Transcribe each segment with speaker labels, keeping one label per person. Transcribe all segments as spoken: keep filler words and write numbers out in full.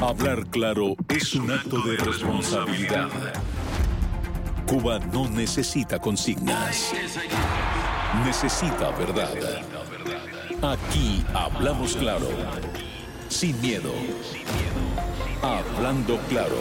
Speaker 1: Hablar claro es un acto de responsabilidad. Cuba no necesita consignas. Necesita verdad. Aquí hablamos claro. Sin miedo. Hablando claro.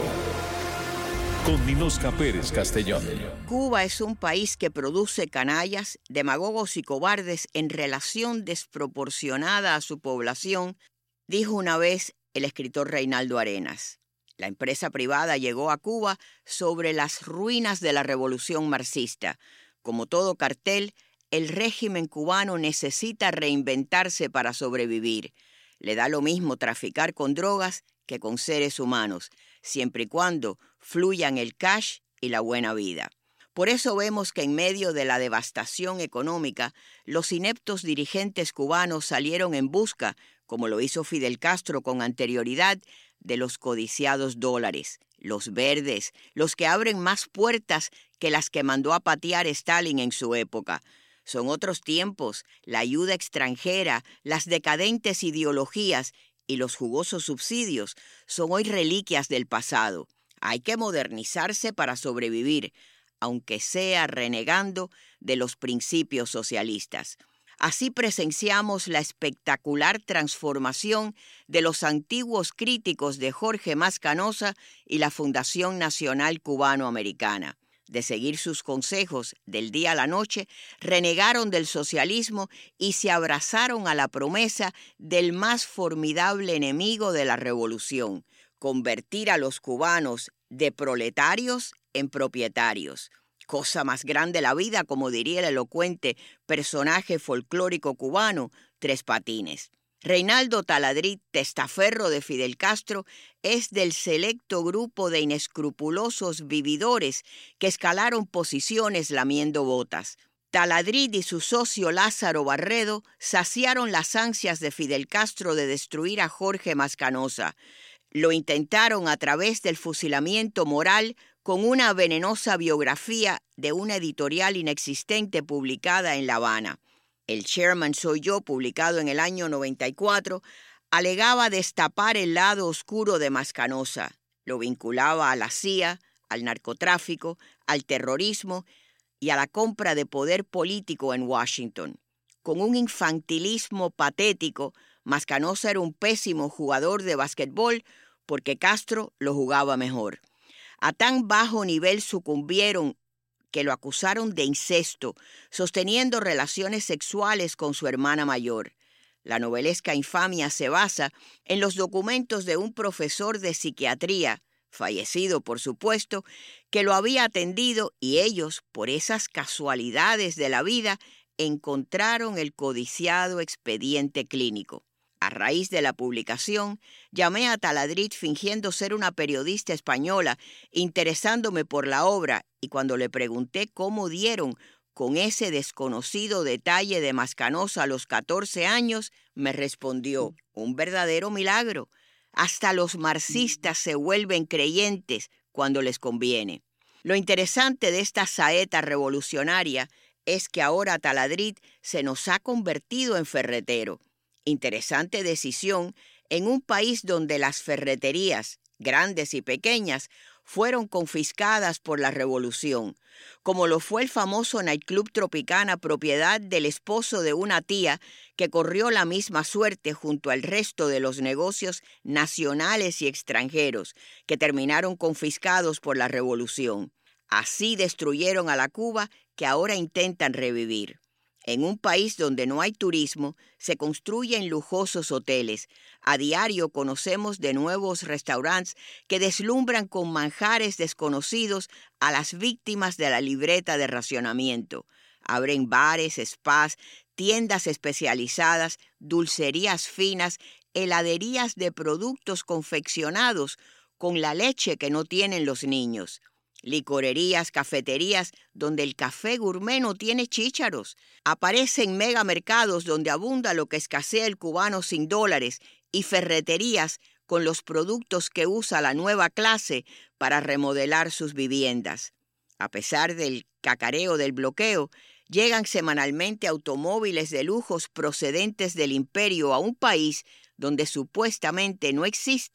Speaker 1: Con Ninosca Pérez Castellón.
Speaker 2: Cuba es un país que produce canallas, demagogos y cobardes en relación desproporcionada a su población, dijo una vez el escritor Reinaldo Arenas. La empresa privada llegó a Cuba sobre las ruinas de la revolución marxista. Como todo cartel, el régimen cubano necesita reinventarse para sobrevivir. Le da lo mismo traficar con drogas que con seres humanos, siempre y cuando fluyan el cash y la buena vida. Por eso vemos que en medio de la devastación económica, los ineptos dirigentes cubanos salieron en busca, como lo hizo Fidel Castro con anterioridad, de los codiciados dólares, los verdes, los que abren más puertas que las que mandó a patear Stalin en su época. Son otros tiempos, la ayuda extranjera, las decadentes ideologías y los jugosos subsidios son hoy reliquias del pasado. Hay que modernizarse para sobrevivir, aunque sea renegando de los principios socialistas. Así presenciamos la espectacular transformación de los antiguos críticos de Jorge Mascanosa y la Fundación Nacional Cubano-Americana. De seguir sus consejos del día a la noche, renegaron del socialismo y se abrazaron a la promesa del más formidable enemigo de la revolución, convertir a los cubanos de proletarios en propietarios. Cosa más grande la vida, como diría el elocuente personaje folclórico cubano, Tres Patines. Reinaldo Taladrid, testaferro de Fidel Castro, es del selecto grupo de inescrupulosos vividores que escalaron posiciones lamiendo botas. Taladrid y su socio Lázaro Barredo saciaron las ansias de Fidel Castro de destruir a Jorge Mascanosa. Lo intentaron a través del fusilamiento moral con una venenosa biografía de una editorial inexistente publicada en La Habana. El Chairman Soy Yo, publicado en el año noventa y cuatro, alegaba destapar el lado oscuro de Mascanosa. Lo vinculaba a la C I A, al narcotráfico, al terrorismo y a la compra de poder político en Washington. Con un infantilismo patético, Mascanosa era un pésimo jugador de basquetbol porque Castro lo jugaba mejor. A tan bajo nivel sucumbieron que lo acusaron de incesto, sosteniendo relaciones sexuales con su hermana mayor. La novelesca infamia se basa en los documentos de un profesor de psiquiatría, fallecido por supuesto, que lo había atendido y ellos, por esas casualidades de la vida, encontraron el codiciado expediente clínico. A raíz de la publicación, llamé a Taladrid fingiendo ser una periodista española, interesándome por la obra, y cuando le pregunté cómo dieron con ese desconocido detalle de Mascanosa a los catorce años, me respondió, un verdadero milagro. Hasta los marxistas se vuelven creyentes cuando les conviene. Lo interesante de esta saeta revolucionaria es que ahora Taladrid se nos ha convertido en ferretero. Interesante decisión en un país donde las ferreterías, grandes y pequeñas, fueron confiscadas por la revolución, como lo fue el famoso nightclub Tropicana, propiedad del esposo de una tía que corrió la misma suerte junto al resto de los negocios nacionales y extranjeros que terminaron confiscados por la revolución. Así destruyeron a la Cuba que ahora intentan revivir. En un país donde no hay turismo, se construyen lujosos hoteles. A diario conocemos de nuevos restaurantes que deslumbran con manjares desconocidos a las víctimas de la libreta de racionamiento. Abren bares, spas, tiendas especializadas, dulcerías finas, heladerías de productos confeccionados con la leche que no tienen los niños. Licorerías, cafeterías donde el café gourmet no tiene chícharos. Aparecen megamercados donde abunda lo que escasea el cubano sin dólares y ferreterías con los productos que usa la nueva clase para remodelar sus viviendas. A pesar del cacareo del bloqueo, llegan semanalmente automóviles de lujos procedentes del imperio a un país donde supuestamente no existe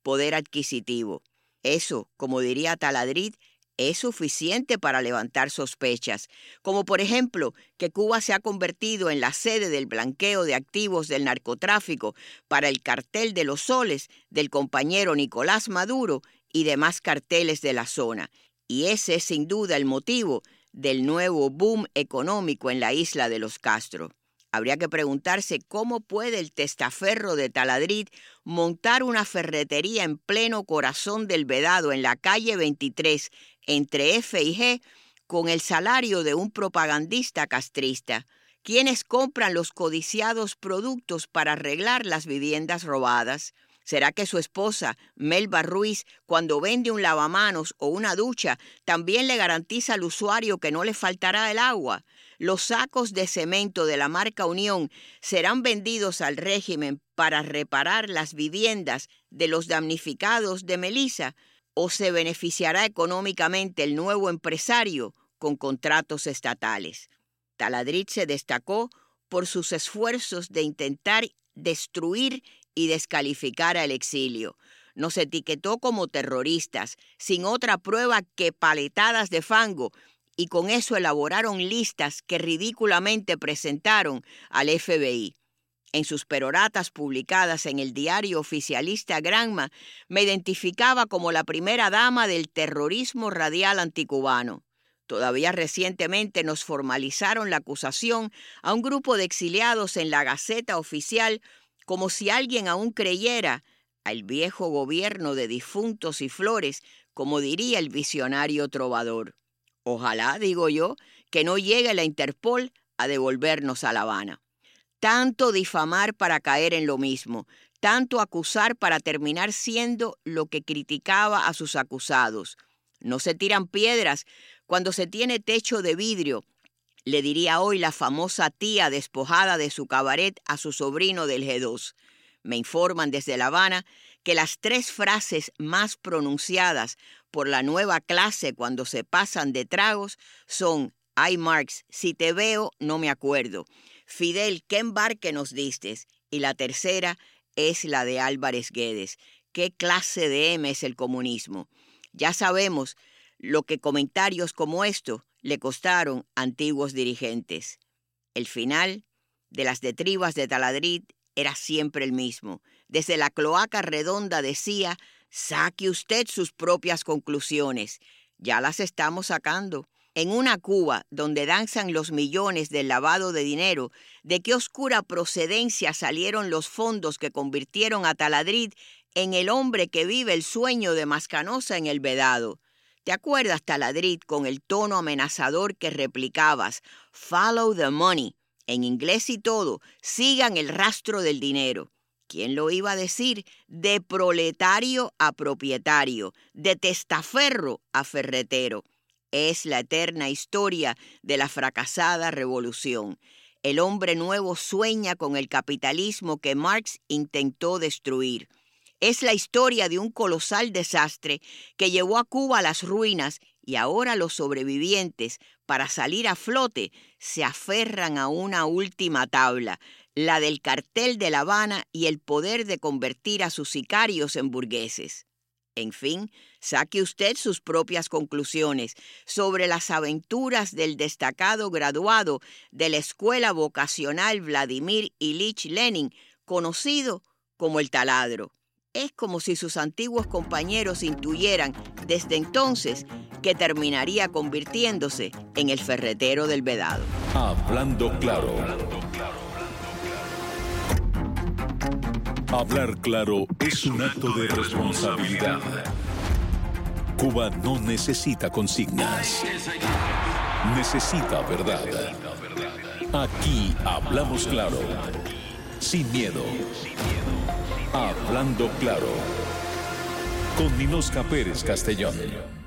Speaker 2: poder adquisitivo. Eso, como diría Taladrid, es suficiente para levantar sospechas, como por ejemplo que Cuba se ha convertido en la sede del blanqueo de activos del narcotráfico para el cartel de los soles del compañero Nicolás Maduro y demás carteles de la zona. Y ese es sin duda el motivo del nuevo boom económico en la isla de los Castro. Habría que preguntarse cómo puede el testaferro de Taladrid montar una ferretería en pleno corazón del Vedado en la calle veintitrés entre F y G con el salario de un propagandista castrista. ¿Quiénes compran los codiciados productos para arreglar las viviendas robadas? ¿Será que su esposa, Melba Ruiz, cuando vende un lavamanos o una ducha, también le garantiza al usuario que no le faltará el agua? ¿Los sacos de cemento de la marca Unión serán vendidos al régimen para reparar las viviendas de los damnificados de Melissa? ¿O se beneficiará económicamente el nuevo empresario con contratos estatales? Taladrid se destacó por sus esfuerzos de intentar destruir y descalificar al exilio. Nos etiquetó como terroristas, sin otra prueba que paletadas de fango, y con eso elaboraron listas que ridículamente presentaron al F B I. En sus peroratas publicadas en el diario oficialista Granma, me identificaba como la primera dama del terrorismo radial anticubano. Todavía recientemente nos formalizaron la acusación a un grupo de exiliados en la Gaceta Oficial, como si alguien aún creyera al viejo gobierno de difuntos y flores, como diría el visionario trovador. Ojalá, digo yo, que no llegue la Interpol a devolvernos a La Habana. Tanto difamar para caer en lo mismo, tanto acusar para terminar siendo lo que criticaba a sus acusados. No se tiran piedras cuando se tiene techo de vidrio, le diría hoy la famosa tía despojada de su cabaret a su sobrino del G dos. Me informan desde La Habana que las tres frases más pronunciadas por la nueva clase cuando se pasan de tragos son: «Ay, Marx, si te veo, no me acuerdo». «Fidel, ¿qué embarque nos distes?» Y la tercera es la de Álvarez Guedes. ¿Qué clase de M es el comunismo? Ya sabemos lo que comentarios como esto le costaron a antiguos dirigentes. El final de las diatribas de Taladrid era siempre el mismo. Desde la cloaca redonda decía: saque usted sus propias conclusiones. Ya las estamos sacando. En una Cuba donde danzan los millones del lavado de dinero, ¿de qué oscura procedencia salieron los fondos que convirtieron a Taladrid en el hombre que vive el sueño de Mascanosa en el Vedado? ¿Te acuerdas, Taladrid, con el tono amenazador que replicabas? Follow the money. En inglés y todo, sigan el rastro del dinero. ¿Quién lo iba a decir? De proletario a propietario, de testaferro a ferretero. Es la eterna historia de la fracasada revolución. El hombre nuevo sueña con el capitalismo que Marx intentó destruir. Es la historia de un colosal desastre que llevó a Cuba a las ruinas y ahora los sobrevivientes, para salir a flote, se aferran a una última tabla, la del cartel de La Habana y el poder de convertir a sus sicarios en burgueses. En fin, saque usted sus propias conclusiones sobre las aventuras del destacado graduado de la Escuela Vocacional Vladimir Ilich Lenin, conocido como el Taladro. Es como si sus antiguos compañeros intuyeran desde entonces que terminaría convirtiéndose en el ferretero del Vedado.
Speaker 1: Hablando claro. Hablar claro es un acto de responsabilidad. Cuba no necesita consignas. Necesita verdad. Aquí hablamos claro. Sin miedo. Hablando claro. Con Ninosca Pérez Castellón.